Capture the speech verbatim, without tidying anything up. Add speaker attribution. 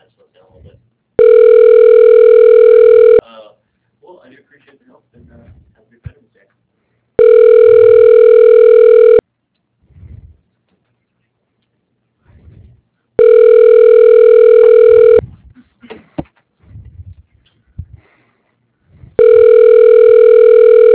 Speaker 1: slows down a little bit. Uh, well, I do appreciate the help and uh, have a good day.